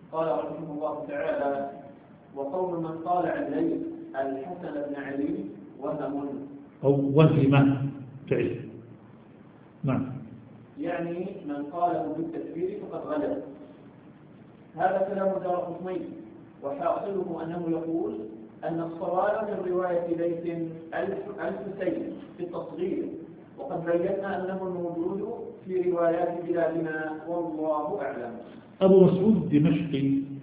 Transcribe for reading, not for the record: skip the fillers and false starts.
قال رحمه الله تعالى: وقول من طالع الليل الحسن بن علي وهم أو وهم فعل. نعم. يعني من قاله بالتكفير فقد غلب. هذا كلام الدارقطني، وحاصله أنه يقول أن الصواب من رواية ليث الحسين في التصغير، وقد بينا أنه الموجود في روايات بلادنا والله أعلم. أبو مسعود الدمشقي